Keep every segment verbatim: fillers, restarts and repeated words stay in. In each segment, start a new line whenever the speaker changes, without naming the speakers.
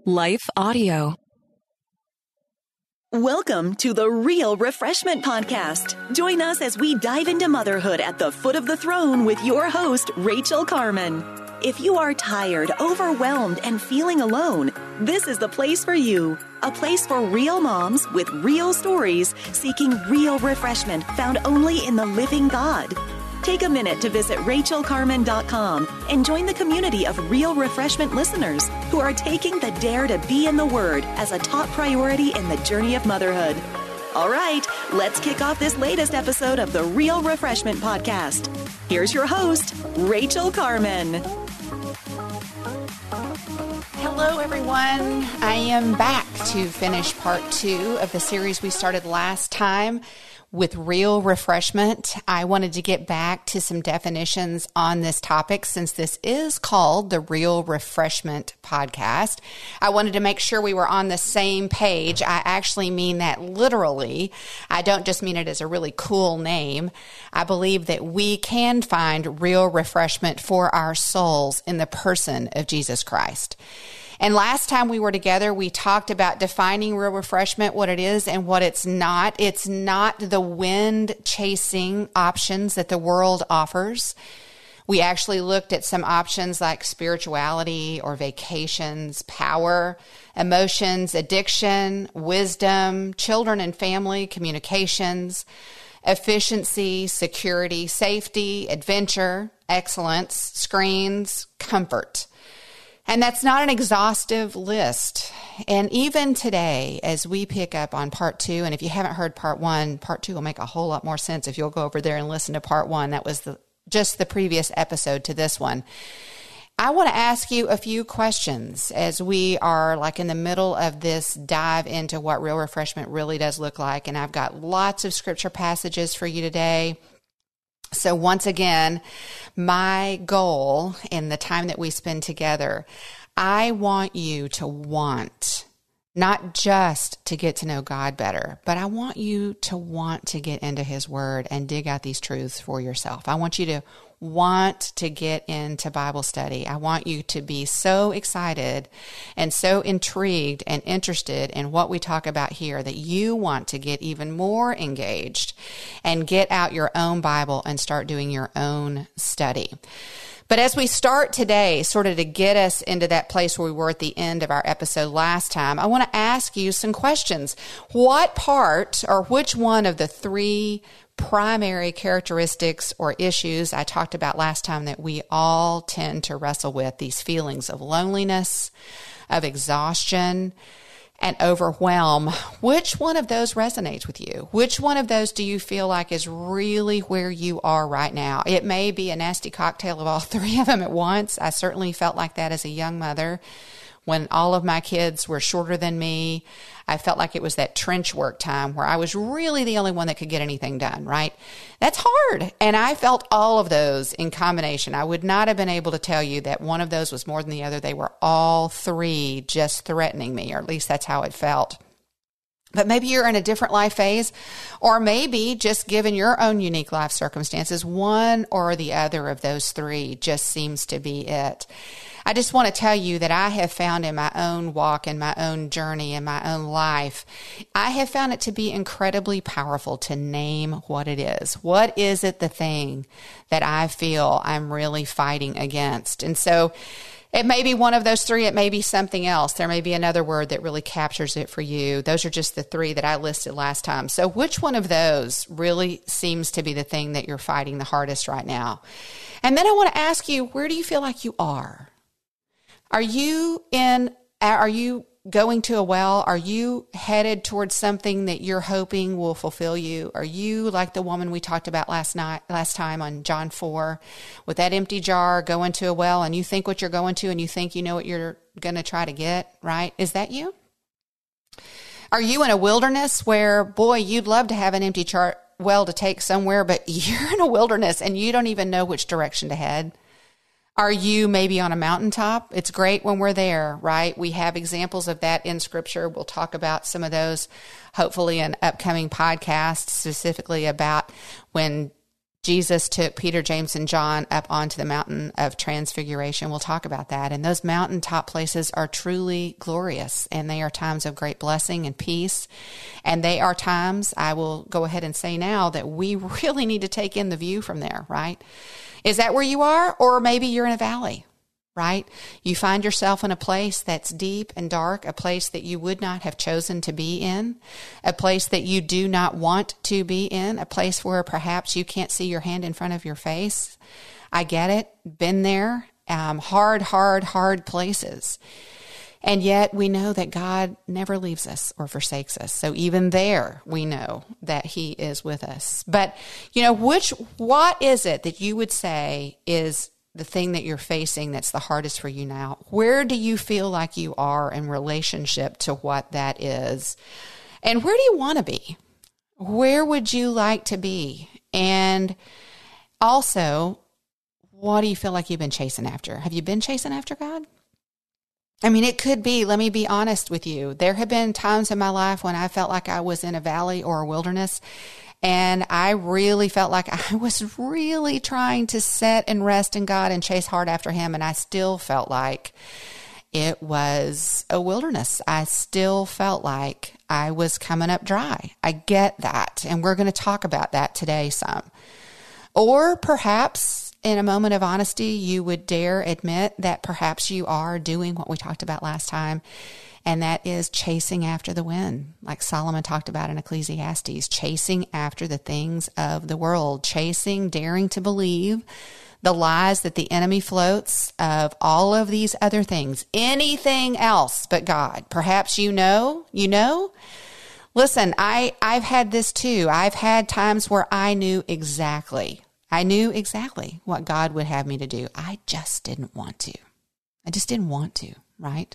Life Audio.
Welcome to the Real Refreshment Podcast. Join us as we dive into motherhood at the foot of the throne with your host, Rachel Carman. If you are tired, overwhelmed, and feeling alone, this is the place for you. A place for real moms with real stories seeking real refreshment found only in the living God. Take a minute to visit rachel carman dot com and join the community of Real Refreshment listeners who are taking the dare to be in the Word as a top priority in the journey of motherhood. All right, let's kick off this latest episode of the Real Refreshment Podcast. Here's your host, Rachel Carman.
Hello, everyone. I am back to finish part two of the series we started last time with Real Refreshment. I wanted to get back to some definitions on this topic since this is called the Real Refreshment Podcast. I wanted to make sure we were on the same page. I actually mean that literally. I don't just mean it as a really cool name. I believe that we can find real refreshment for our souls in the person of Jesus Christ. And last time we were together, we talked about defining real refreshment, what it is and what it's not. It's not the wind-chasing options that the world offers. We actually looked at some options like spirituality or vacations, power, emotions, addiction, wisdom, children and family, communications, efficiency, security, safety, adventure, excellence, screens, comfort. And that's not an exhaustive list. And even today, as we pick up on part two, and if you haven't heard part one, part two will make a whole lot more sense if you'll go over there and listen to part one. That was the, just the previous episode to this one. I want to ask you a few questions as we are like in the middle of this dive into what real refreshment really does look like. And I've got lots of scripture passages for you today. So once again, my goal in the time that we spend together, I want you to want, not just to get to know God better, but I want you to want to get into His Word and dig out these truths for yourself. I want you to want to get into Bible study. I want you to be so excited and so intrigued and interested in what we talk about here that you want to get even more engaged and get out your own Bible and start doing your own study. But as we start today, sort of to get us into that place where we were at the end of our episode last time, I want to ask you some questions. What part or which one of the three primary characteristics or issues I talked about last time that we all tend to wrestle with, these feelings of loneliness, of exhaustion, and overwhelm, which one of those resonates with you? Which one of those do you feel like is really where you are right now? It may be a nasty cocktail of all three of them at once. I certainly felt like that as a young mother. When all of my kids were shorter than me, I felt like it was that trench work time where I was really the only one that could get anything done, right? That's hard. And I felt all of those in combination. I would not have been able to tell you that one of those was more than the other. They were all three just threatening me, or at least that's how it felt. But maybe you're in a different life phase, or maybe just given your own unique life circumstances, one or the other of those three just seems to be it. I just want to tell you that I have found in my own walk and my own journey in my own life, I have found it to be incredibly powerful to name what it is. What is it, the thing that I feel I'm really fighting against? And so it may be one of those three. It may be something else. There may be another word that really captures it for you. Those are just the three that I listed last time. So which one of those really seems to be the thing that you're fighting the hardest right now? And then I want to ask you, where do you feel like you are? Are you in, are you going to a well? Are you headed towards something that you're hoping will fulfill you? Are you like the woman we talked about last night, last time on John four, with that empty jar going to a well, and you think what you're going to and you think you know what you're going to try to get, right? Is that you? Are you in a wilderness where, boy, you'd love to have an empty jar well to take somewhere, but you're in a wilderness and you don't even know which direction to head? Are you maybe on a mountaintop? It's great when we're there, right? We have examples of that in Scripture. We'll talk about some of those, hopefully in upcoming podcasts, specifically about when Jesus took Peter, James, and John up onto the mountain of transfiguration. We'll talk about that. And those mountaintop places are truly glorious, and they are times of great blessing and peace. And they are times, I will go ahead and say now, that we really need to take in the view from there, right? Is that where you are? Or maybe you're in a valley, right? You find yourself in a place that's deep and dark, a place that you would not have chosen to be in, a place that you do not want to be in, a place where perhaps you can't see your hand in front of your face. I get it. Been there. Um, hard, hard, hard places. And yet we know that God never leaves us or forsakes us. So even there, we know that he is with us. But, you know, which, what is it that you would say is the thing that you're facing that's the hardest for you now? Where do you feel like you are in relationship to what that is? And where do you want to be? Where would you like to be? And also, what do you feel like you've been chasing after? Have you been chasing after God? I mean, it could be, let me be honest with you. There have been times in my life when I felt like I was in a valley or a wilderness, and I really felt like I was really trying to set and rest in God and chase hard after him. And I still felt like it was a wilderness. I still felt like I was coming up dry. I get that. And we're going to talk about that today some. Or perhaps in a moment of honesty, you would dare admit that perhaps you are doing what we talked about last time, and that is chasing after the wind, like Solomon talked about in Ecclesiastes, chasing after the things of the world, chasing, daring to believe the lies that the enemy floats of all of these other things, anything else but God. Perhaps you know, you know, listen, I, I've had this too. I've had times where I knew exactly I knew exactly what God would have me to do. I just didn't want to. I just didn't want to, right?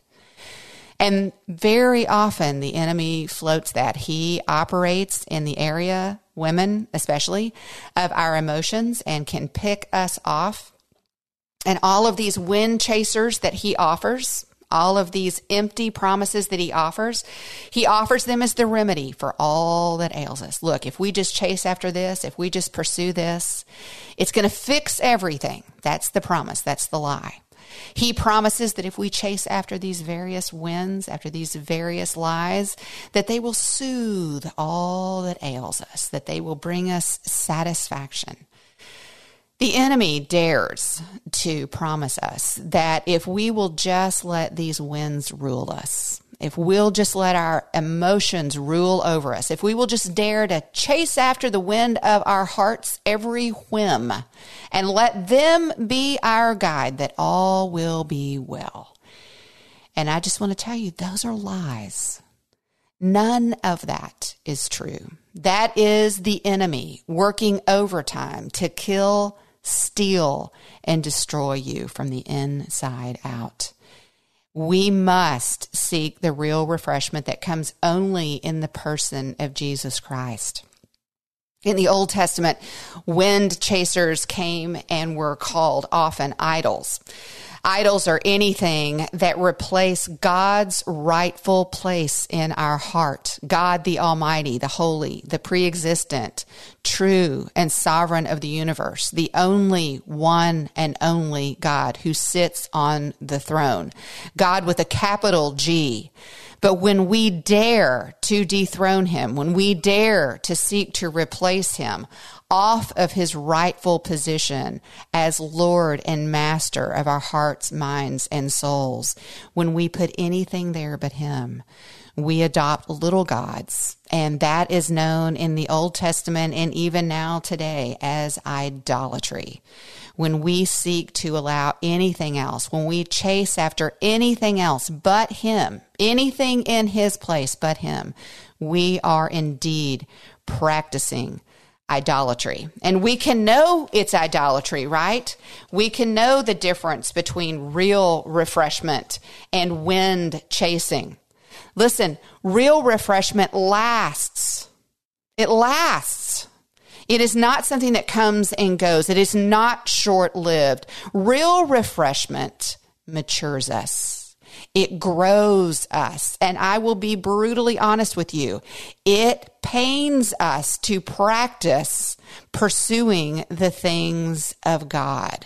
And very often the enemy floats that. He operates in the area, women especially, of our emotions and can pick us off. And all of these wind chasers that he offers, all of these empty promises that he offers, he offers them as the remedy for all that ails us. Look, if we just chase after this, if we just pursue this, it's going to fix everything. That's the promise. That's the lie. He promises that if we chase after these various winds, after these various lies, that they will soothe all that ails us, that they will bring us satisfaction. The enemy dares to promise us that if we will just let these winds rule us, if we'll just let our emotions rule over us, if we will just dare to chase after the wind of our heart's every whim and let them be our guide, that all will be well. And I just want to tell you, those are lies. None of that is true. That is the enemy working overtime to kill, steal, and destroy you from the inside out. We must seek the real refreshment that comes only in the person of Jesus Christ. In the Old Testament, wind chasers came and were called often idols. Idols are anything that replace God's rightful place in our heart. God, the Almighty, the Holy, the pre-existent, true and sovereign of the universe, the only one and only God who sits on the throne. God with a capital G. But when we dare to dethrone him, when we dare to seek to replace him off of his rightful position as Lord and Master of our hearts, minds, and souls, when we put anything there but him, we adopt little gods. And that is known in the Old Testament and even now today as idolatry. When we seek to allow anything else, when we chase after anything else but him, anything in his place but him, we are indeed practicing idolatry. And we can know it's idolatry, right? We can know the difference between real refreshment and wind chasing. Listen, real refreshment lasts. It lasts. It is not something that comes and goes. It is not short-lived. Real refreshment matures us. It grows us. And I will be brutally honest with you. It pains us to practice pursuing the things of God.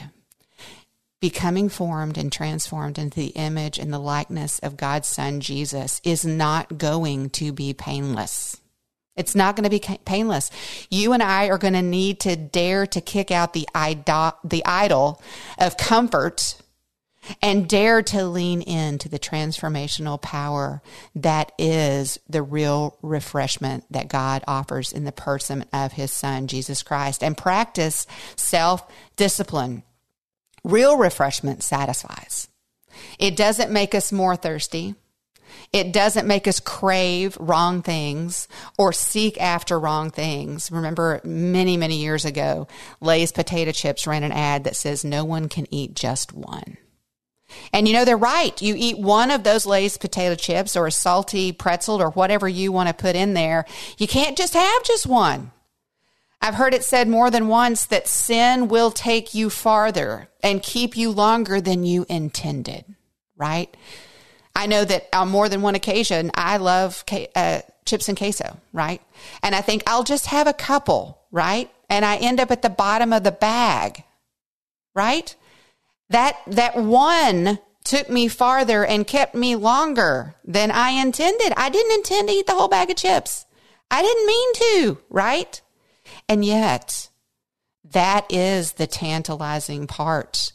Becoming formed and transformed into the image and the likeness of God's Son, Jesus, is not going to be painless. It's not going to be painless. You and I are going to need to dare to kick out the idol, the idol of comfort and dare to lean into the transformational power that is the real refreshment that God offers in the person of his Son, Jesus Christ, and practice self-discipline. Real refreshment satisfies. It doesn't make us more thirsty. It doesn't make us crave wrong things or seek after wrong things. Remember, many, many years ago, Lay's potato chips ran an ad that says, no one can eat just one. And you know, they're right. You eat one of those Lay's potato chips or a salty pretzel or whatever you want to put in there. You can't just have just one. I've heard it said more than once that sin will take you farther and keep you longer than you intended, right? I know that on more than one occasion, I love uh, chips and queso, right? And I think I'll just have a couple, right? And I end up at the bottom of the bag, right? That that one took me farther and kept me longer than I intended. I didn't intend to eat the whole bag of chips. I didn't mean to, right? And yet, that is the tantalizing part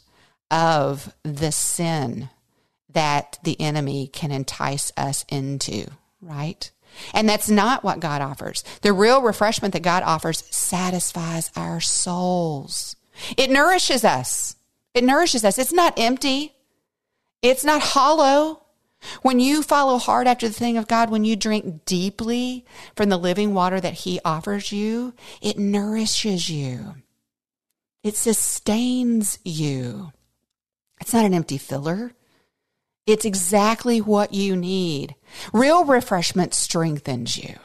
of the sin that the enemy can entice us into, right? And that's not what God offers. The real refreshment that God offers satisfies our souls. It nourishes us. It nourishes us. It's not empty. It's not hollow. When you follow hard after the thing of God, when you drink deeply from the living water that he offers you, it nourishes you. It sustains you. It's not an empty filler. It's exactly what you need. Real refreshment strengthens you.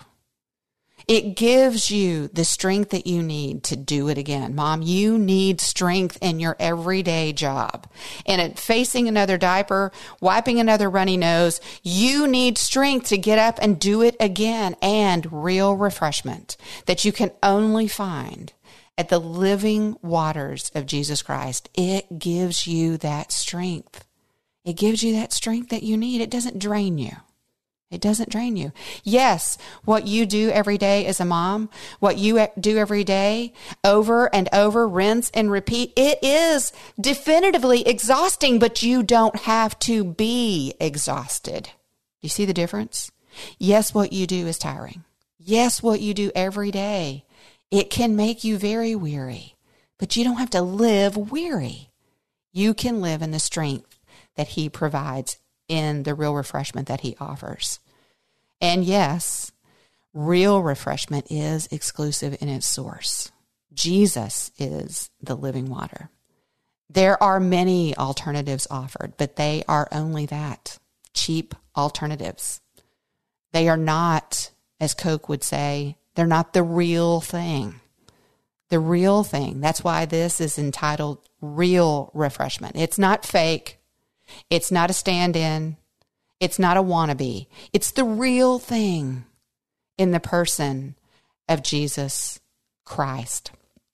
It gives you the strength that you need to do it again. Mom, you need strength in your everyday job. And at facing another diaper, wiping another runny nose, you need strength to get up and do it again. And real refreshment that you can only find at the living waters of Jesus Christ. It gives you that strength. It gives you that strength that you need. It doesn't drain you. It doesn't drain you. Yes, what you do every day as a mom, what you do every day, over and over, rinse and repeat, it is definitively exhausting, but you don't have to be exhausted. Do you see the difference? Yes, what you do is tiring. Yes, what you do every day, it can make you very weary, but you don't have to live weary. You can live in the strength that he provides in the real refreshment that he offers. And yes, real refreshment is exclusive in its source. Jesus is the living water. There are many alternatives offered, but they are only that, cheap alternatives. They are not, as Coke would say, they're not the real thing. The real thing. That's why this is entitled Real Refreshment. It's not fake. It's not a stand-in. It's not a wannabe. It's the real thing in the person of Jesus Christ.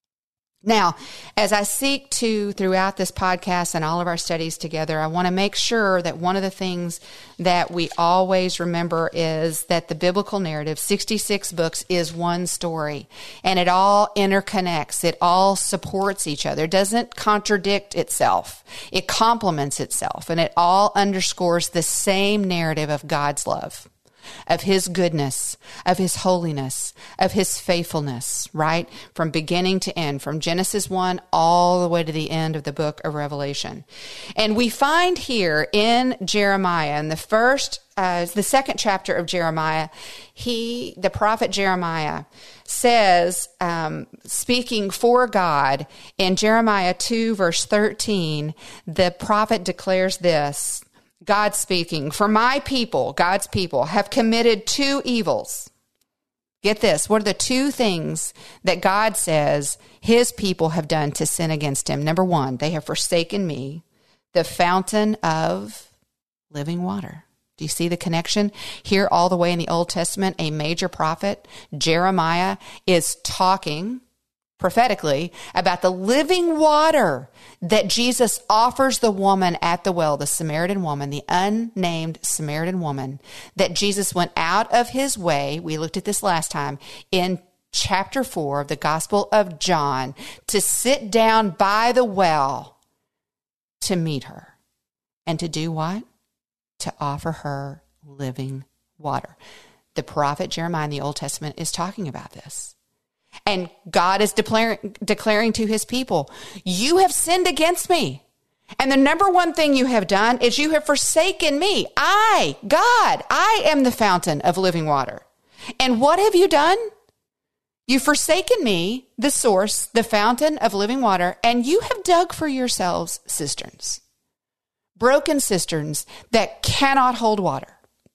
Now, as I seek to, throughout this podcast and all of our studies together, I want to make sure that one of the things that we always remember is that the biblical narrative, sixty-six books, is one story, and it all interconnects. It all supports each other. It doesn't contradict itself. It complements itself, and it all underscores the same narrative of God's love, of his goodness, of his holiness, of his faithfulness, right? From beginning to end, from Genesis one all the way to the end of the book of Revelation. And we find here in Jeremiah, in the first, uh, the second chapter of Jeremiah, he, the prophet Jeremiah, says, um, speaking for God, in Jeremiah two, verse thirteen, the prophet declares this, God speaking, for my people, God's people, have committed two evils. Get this. What are the two things that God says his people have done to sin against him? Number one, they have forsaken me, the fountain of living water. Do you see the connection? Here, all the way in the Old Testament, a major prophet, Jeremiah, is talking prophetically about the living water that Jesus offers the woman at the well, the Samaritan woman, the unnamed Samaritan woman, that Jesus went out of his way, we looked at this last time, in chapter four of the Gospel of John, to sit down by the well to meet her. And to do what? To offer her living water. The prophet Jeremiah in the Old Testament is talking about this. And God is declaring, declaring to his people, you have sinned against me. And the number one thing you have done is you have forsaken me. I, God, I am the fountain of living water. And what have you done? You've forsaken me, the source, the fountain of living water, and you have dug for yourselves cisterns, broken cisterns that cannot hold water.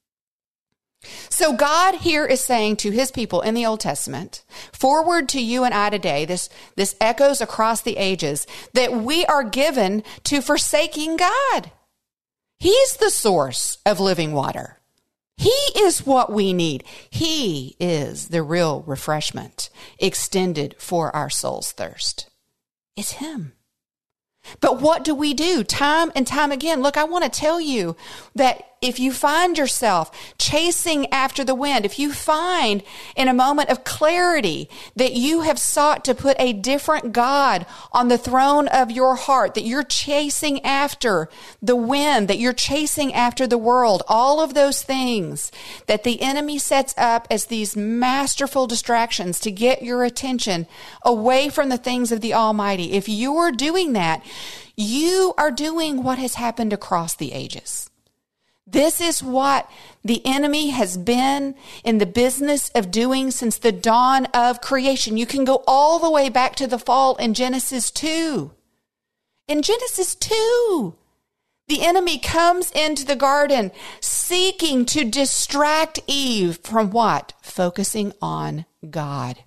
So God here is saying to his people in the Old Testament, forward to you and I today, this, this echoes across the ages, that we are given to forsaking God. He's the source of living water. He is what we need. He is the real refreshment extended for our soul's thirst. It's him. But what do we do time and time again? Look, I want to tell you that if you find yourself chasing after the wind, if you find in a moment of clarity that you have sought to put a different God on the throne of your heart, that you're chasing after the wind, that you're chasing after the world, all of those things that the enemy sets up as these masterful distractions to get your attention away from the things of the Almighty. If you're doing that, you are doing what has happened across the ages. This is what the enemy has been in the business of doing since the dawn of creation. You can go all the way back to the fall in Genesis two. In Genesis two, the enemy comes into the garden seeking to distract Eve from what? Focusing on God.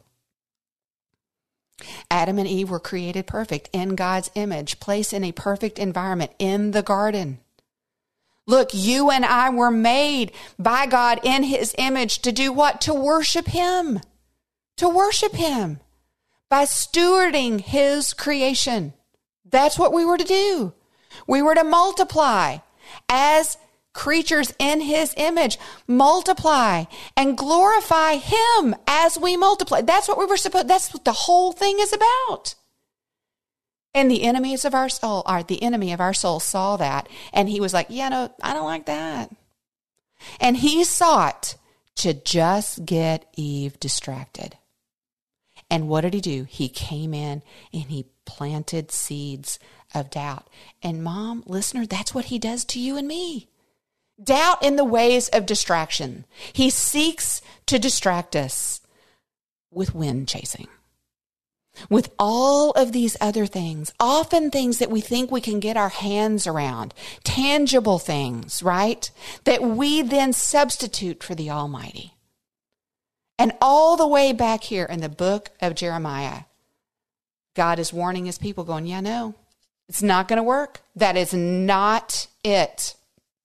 Adam and Eve were created perfect in God's image, placed in a perfect environment in the garden. Look, you and I were made by God in his image to do what? To worship him. To worship him by stewarding his creation. That's what we were to do. We were to multiply as creatures in his image, multiply and glorify him as we multiply. That's what we were supposed, that's what the whole thing is about. And the enemies of our soul, or the enemy of our soul saw that, and he was like, yeah, no, I don't like that. And he sought to just get Eve distracted. And what did he do? He came in and he planted seeds of doubt. And mom, listener, that's what he does to you and me. Doubt in the ways of distraction. He seeks to distract us with wind chasing. With all of these other things, often things that we think we can get our hands around, tangible things, right? That we then substitute for the Almighty. And all the way back here in the book of Jeremiah, God is warning his people going, yeah, no, it's not going to work. That is not it.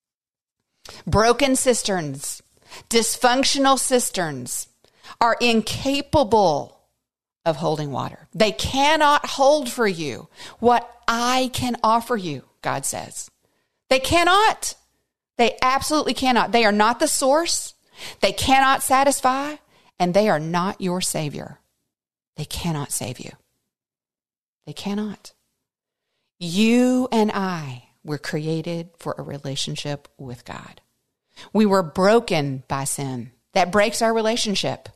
Broken cisterns, dysfunctional cisterns are incapable of holding water. They cannot hold for you what I can offer you, God says. They cannot. They absolutely cannot. They are not the source. They cannot satisfy, and they are not your Savior. They cannot save you. They cannot. You and I were created for a relationship with God. We were broken by sin. That breaks our relationship.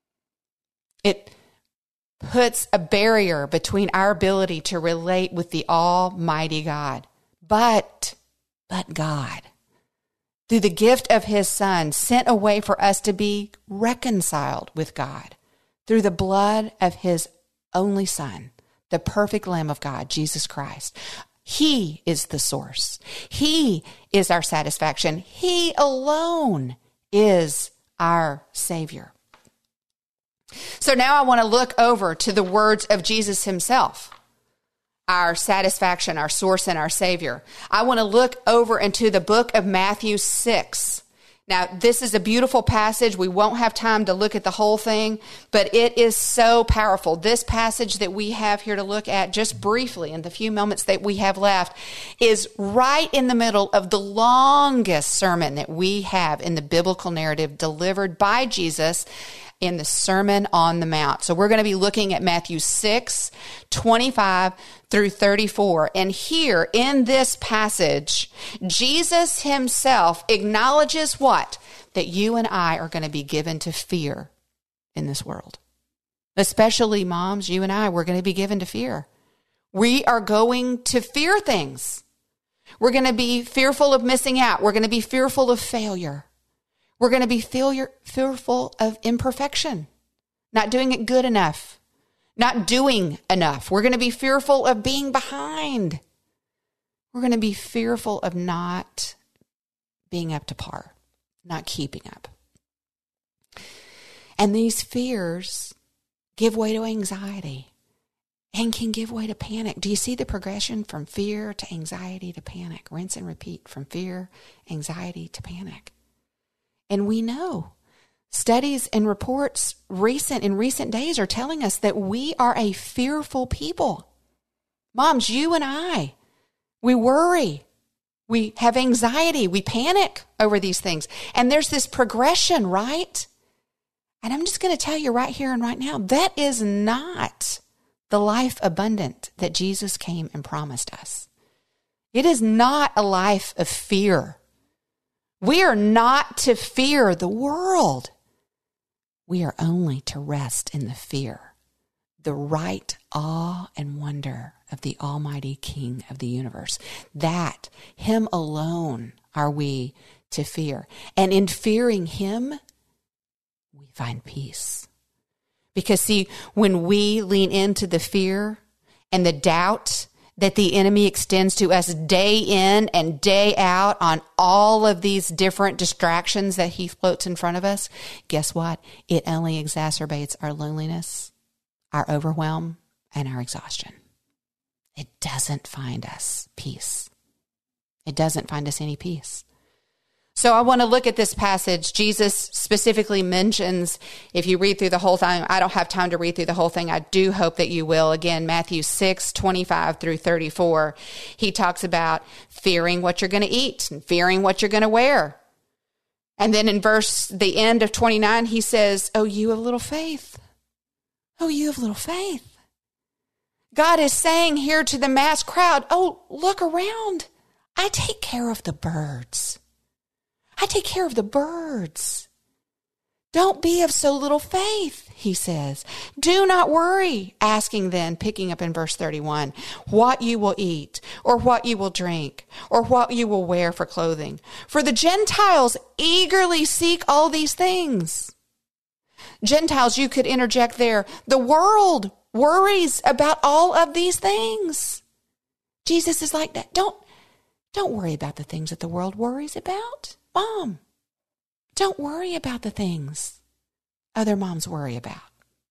It puts a barrier between our ability to relate with the Almighty God. But, but God, through the gift of his Son, sent a way for us to be reconciled with God through the blood of his only Son, the perfect Lamb of God, Jesus Christ. He is the source. He is our satisfaction. He alone is our Savior. So now I want to look over to the words of Jesus himself. our satisfaction, our source, and our Savior. I want to look over into the book of Matthew six. Now, this is a beautiful passage. We won't have time to look at the whole thing, but it is so powerful. This passage that we have here to look at just briefly in the few moments that we have left is right in the middle of the longest sermon that we have in the biblical narrative delivered by Jesus in the Sermon on the Mount. So we're going to be looking at Matthew six, twenty-five through thirty-four. And here in this passage, Jesus himself acknowledges what? That you and I are going to be given to fear in this world. Especially moms, you and I, we're going to be given to fear. We are going to fear things. We're going to be fearful of missing out. We're going to be fearful of failure. We're going to be failure, fearful of imperfection, not doing it good enough, not doing enough. We're going to be fearful of being behind. We're going to be fearful of not being up to par, not keeping up. And these fears give way to anxiety and can give way to panic. Do you see the progression from fear to anxiety to panic? Rinse and repeat from fear, anxiety to panic. And we know studies and reports recent in recent days are telling us that we are a fearful people. Moms, you and I, we worry. We have anxiety. We panic over these things. And there's this progression, right? And I'm just going to tell you right here and right now, that is not the life abundant that Jesus came and promised us. It is not a life of fear. We are not to fear the world. We are only to rest in the fear, the right awe and wonder of the Almighty King of the universe. That, him alone are we to fear. And in fearing him, we find peace. Because see, when we lean into the fear and the doubt that the enemy extends to us day in and day out on all of these different distractions that he floats in front of us, guess what? It only exacerbates our loneliness, our overwhelm, and our exhaustion. It doesn't find us peace. It doesn't find us any peace. So I want to look at this passage. Jesus specifically mentions, if you read through the whole thing, I don't have time to read through the whole thing. I do hope that you will. Again, Matthew six, twenty-five through thirty-four, he talks about fearing what you're going to eat and fearing what you're going to wear. And then in verse, the end of twenty-nine, he says, oh, you of little faith. Oh, you of little faith. God is saying here to the mass crowd, oh, look around. I take care of the birds. I take care of the birds. Don't be of so little faith, he says. Do not worry, asking then, picking up in verse thirty-one, what you will eat, or what you will drink, or what you will wear for clothing. For the Gentiles eagerly seek all these things. Gentiles, you could interject there. The world worries about all of these things. Jesus is like that. Don't, don't worry about the things that the world worries about. Mom, don't worry about the things other moms worry about.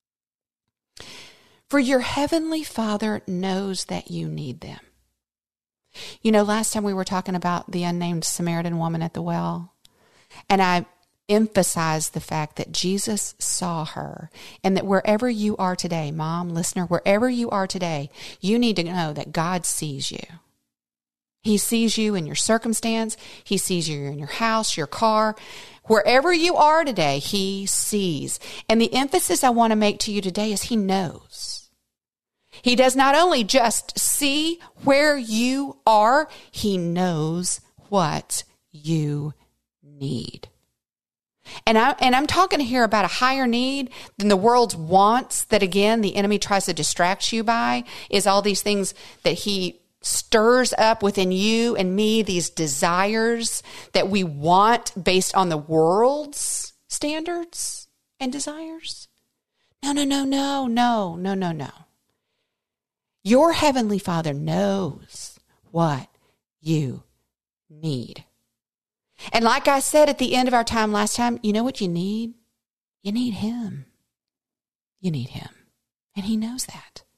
For your heavenly Father knows that you need them. You know, last time we were talking about the unnamed Samaritan woman at the well, and I emphasized the fact that Jesus saw her, and that wherever you are today, mom, listener, wherever you are today, you need to know that God sees you. He sees you in your circumstance. He sees you in your house, your car. Wherever you are today, he sees. And the emphasis I want to make to you today is he knows. He does not only just see where you are, he knows what you need. And, I, and I'm talking here about a higher need than the world's wants that, again, the enemy tries to distract you by, is all these things that he stirs up within you and me, these desires that we want based on the world's standards and desires. No, no, no, no, no, no, no, no. Your heavenly Father knows what you need. And like I said at the end of our time last time, you know what you need? You need him. You need him. And he knows that.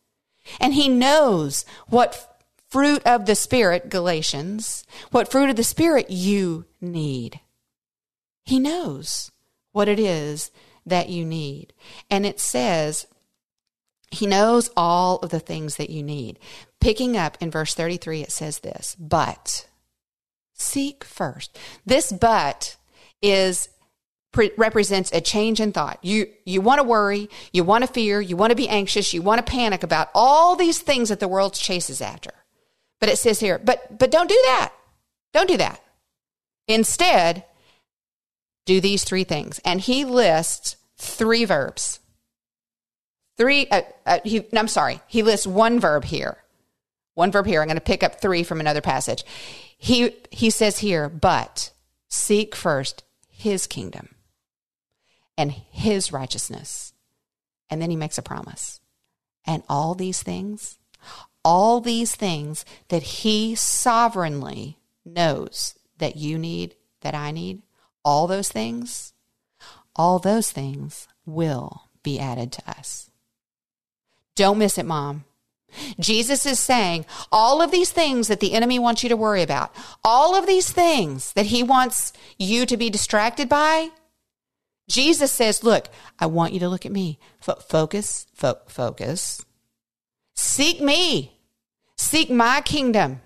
And he knows what fruit of the Spirit, Galatians, what fruit of the Spirit you need. He knows what it is that you need. And it says, he knows all of the things that you need. Picking up in verse thirty-three, it says this, but seek first. This but is pre- represents a change in thought. You, you want to worry, you want to fear, you want to be anxious, you want to panic about all these things that the world chases after. But it says here, but, but don't do that. Don't do that. Instead, do these three things. And he lists three verbs. Three, uh, uh, he, I'm sorry, he lists one verb here. One verb here. I'm going to pick up three from another passage. He, he says here, but seek first his kingdom and his righteousness. And then he makes a promise. And all these things, all these things that he sovereignly knows that you need, that I need, all those things, all those things will be added to us. Don't miss it, Mom. Jesus is saying all of these things that the enemy wants you to worry about, all of these things that he wants you to be distracted by, Jesus says, look, I want you to look at me. F- focus, fo- focus. Seek me. Seek my kingdom.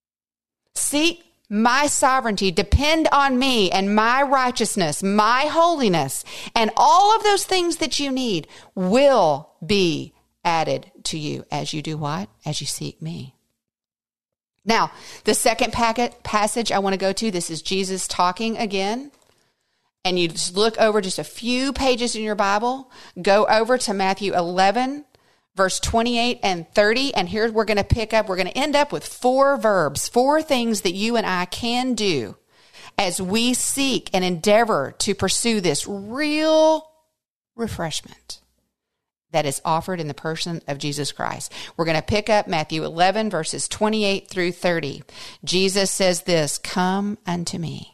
Seek my sovereignty. Depend on me and my righteousness, my holiness, and all of those things that you need will be added to you as you do what? As you seek me. Now, the second packet, passage I want to go to, this is Jesus talking again. And you just look over just a few pages in your Bible, go over to Matthew eleven, verse twenty-eight and thirty. And here we're going to pick up, we're going to end up with four verbs, four things that you and I can do as we seek and endeavor to pursue this real refreshment that is offered in the person of Jesus Christ. We're going to pick up Matthew eleven, verses twenty-eight through thirty. Jesus says this, come unto me,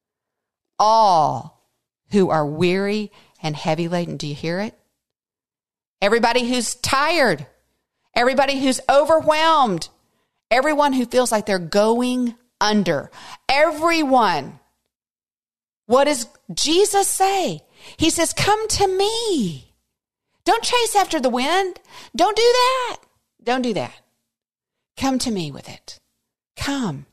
all who are weary and heavy laden. Do you hear it? Everybody who's tired, everybody who's overwhelmed, everyone who feels like they're going under, everyone. What does Jesus say? He says, come to me. Don't chase after the wind. Don't do that. Don't do that. Come to me with it. Come.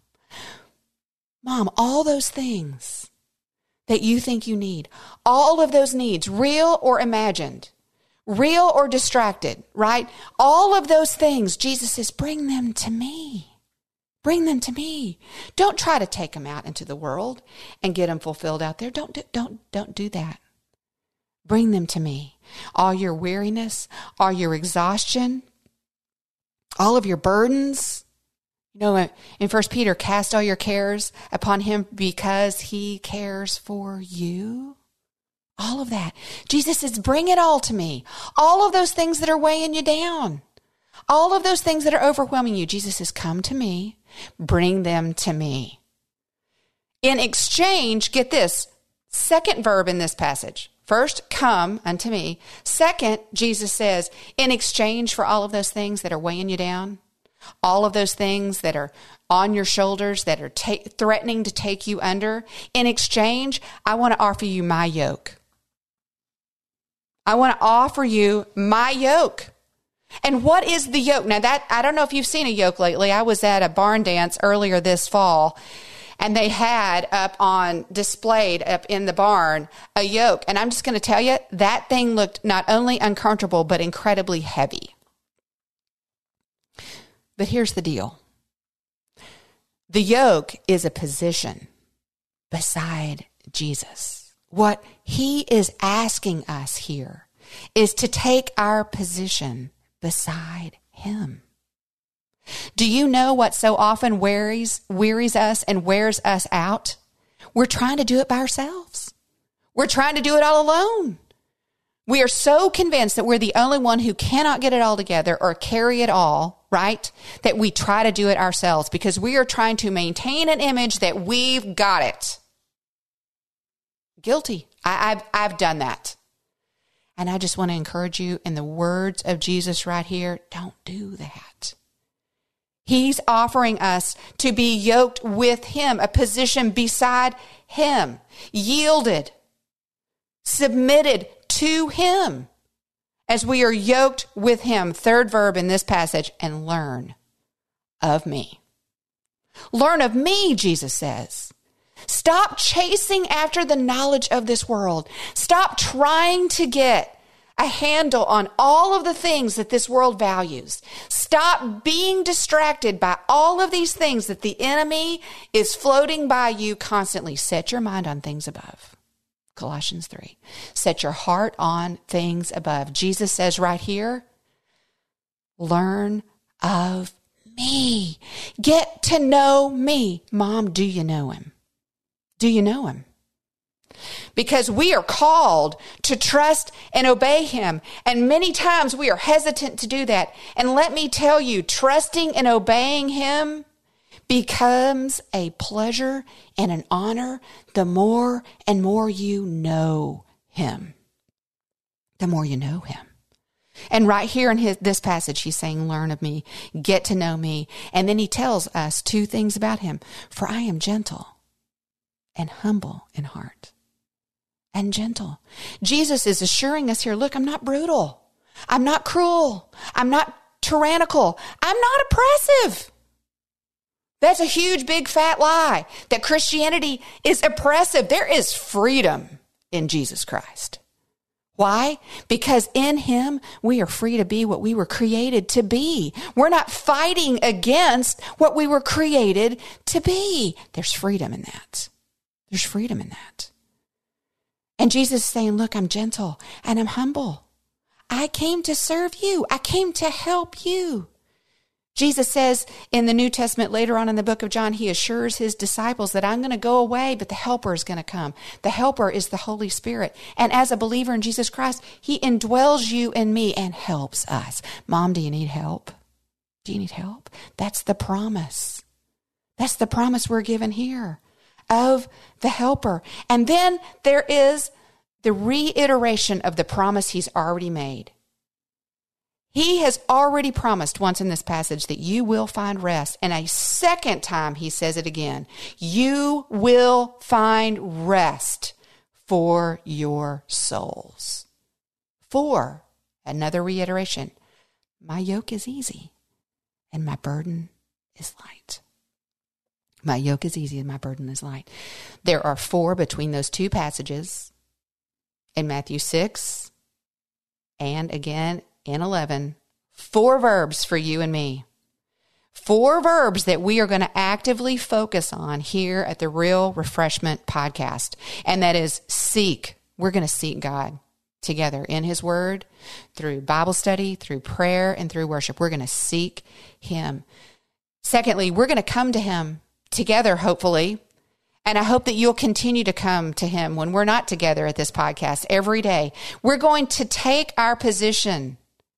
Mom, all those things that you think you need, all of those needs, real or imagined, real or distracted, right? All of those things, Jesus says, bring them to me. Bring them to me. Don't try to take them out into the world and get them fulfilled out there. Don't do, don't, don't do that. Bring them to me. All your weariness, all your exhaustion, all of your burdens. You know, in First Peter, cast all your cares upon him because he cares for you. All of that. Jesus says, bring it all to me. All of those things that are weighing you down. All of those things that are overwhelming you. Jesus says, come to me. Bring them to me. In exchange, get this, second verb in this passage. First, come unto me. Second, Jesus says, in exchange for all of those things that are weighing you down, all of those things that are on your shoulders, that are ta- threatening to take you under, in exchange, I want to offer you my yoke. I want to offer you my yoke. And what is the yoke? Now, that I don't know if you've seen a yoke lately. I was at a barn dance earlier this fall, and they had up on displayed up in the barn a yoke. And I'm just going to tell you, that thing looked not only uncomfortable, but incredibly heavy. But here's the deal. The yoke is a position beside Jesus. What he is asking us here is to take our position beside him. Do you know what so often wearies, wearies us and wears us out? We're trying to do it by ourselves. We're trying to do it all alone. We are so convinced that we're the only one who cannot get it all together or carry it all, right? That we try to do it ourselves because we are trying to maintain an image that we've got it. Guilty. I, I've, I've done that. And I just want to encourage you in the words of Jesus right here, don't do that. He's offering us to be yoked with him, a position beside him, yielded, submitted to him as we are yoked with him. Third verb in this passage, and learn of me. Learn of me, Jesus says. Stop chasing after the knowledge of this world. Stop trying to get a handle on all of the things that this world values. Stop being distracted by all of these things that the enemy is floating by you constantly. Set your mind on things above. Colossians three. Set your heart on things above. Jesus says right here, learn of me. Get to know me. Mom, do you know him? Do you know him? Because we are called to trust and obey him. And many times we are hesitant to do that. And let me tell you, trusting and obeying him becomes a pleasure and an honor the more and more you know him. The more you know him. And right here in his, this passage, he's saying, learn of me, get to know me. And then he tells us two things about him. For I am gentle and humble in heart. And gentle. Jesus is assuring us here, look, I'm not brutal. I'm not cruel. I'm not tyrannical. I'm not oppressive. That's a huge, big, fat lie that Christianity is oppressive. There is freedom in Jesus Christ. Why? Because in him, we are free to be what we were created to be. We're not fighting against what we were created to be. There's freedom in that. There's freedom in that. And Jesus is saying, look, I'm gentle and I'm humble. I came to serve you. I came to help you. Jesus says in the New Testament, later on in the book of John, he assures his disciples that I'm going to go away, but the helper is going to come. The helper is the Holy Spirit. And as a believer in Jesus Christ, he indwells you and me and helps us. Mom, do you need help? Do you need help? That's the promise. That's the promise we're given here of the helper. And then there is the reiteration of the promise he's already made. He has already promised once in this passage that you will find rest. And a second time he says it again. You will find rest for your souls. For, another reiteration, my yoke is easy and my burden is light. My yoke is easy and my burden is light. There are four between those two passages in Matthew six and again in eleven. Four verbs for you and me. Four verbs that we are going to actively focus on here at the Real Refreshment Podcast. And that is seek. We're going to seek God together in his word, through Bible study, through prayer, and through worship. We're going to seek him. Secondly, we're going to come to him together, hopefully. And I hope that you'll continue to come to him when we're not together at this podcast every day. We're going to take our position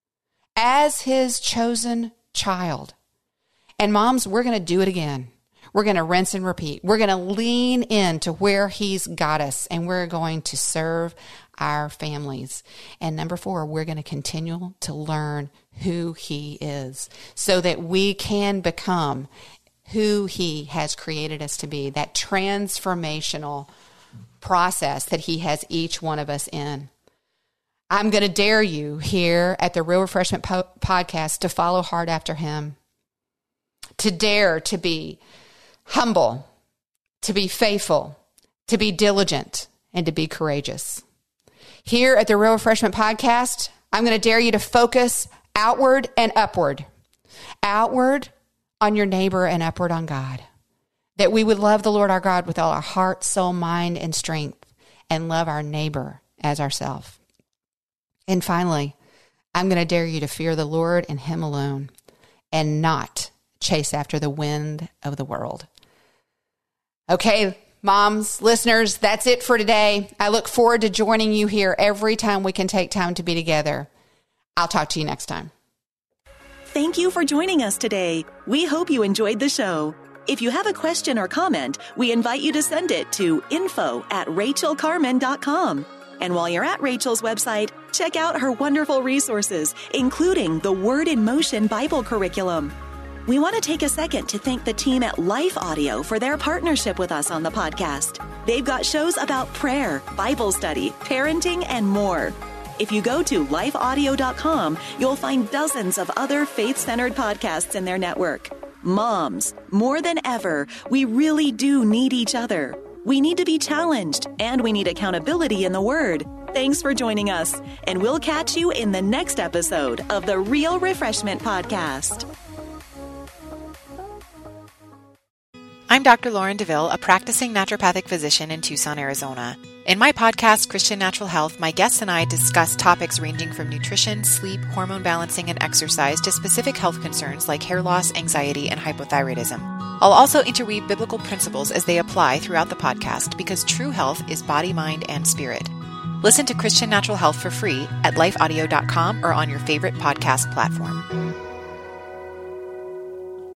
as his chosen child. And moms, we're going to do it again. We're going to rinse and repeat. We're going to lean into where he's got us, and we're going to serve our families. And number four, we're going to continue to learn who he is so that we can become who he has created us to be, that transformational process that he has each one of us in. I'm going to dare you here at the Real Refreshment po- Podcast to follow hard after him, to dare to be humble, to be faithful, to be diligent, and to be courageous. Here at the Real Refreshment Podcast, I'm going to dare you to focus outward and upward. Outward on your neighbor and upward on God. That we would love the Lord our God with all our heart, soul, mind, and strength, and love our neighbor as ourselves. And finally, I'm going to dare you to fear the Lord and him alone, and not chase after the wind of the world. Okay, moms, listeners, that's it for today. I look forward to joining you here every time we can take time to be together. I'll talk to you next time.
Thank you for joining us today. We hope you enjoyed the show. If you have a question or comment, we invite you to send it to info at rachel carman dot com. And while you're at Rachel's website, check out her wonderful resources, including the Word in Motion Bible curriculum. We want to take a second to thank the team at Life Audio for their partnership with us on the podcast. They've got shows about prayer, Bible study, parenting, and more. If you go to life audio dot com, you'll find dozens of other faith-centered podcasts in their network. Moms, more than ever, we really do need each other. We need to be challenged, and we need accountability in the Word. Thanks for joining us, and we'll catch you in the next episode of the Real Refreshment Podcast.
I'm Doctor Lauren DeVille, a practicing naturopathic physician in Tucson, Arizona. In my podcast, Christian Natural Health, my guests and I discuss topics ranging from nutrition, sleep, hormone balancing, and exercise to specific health concerns like hair loss, anxiety, and hypothyroidism. I'll also interweave biblical principles as they apply throughout the podcast because true health is body, mind, and spirit. Listen to Christian Natural Health for free at life audio dot com or on your favorite podcast platform.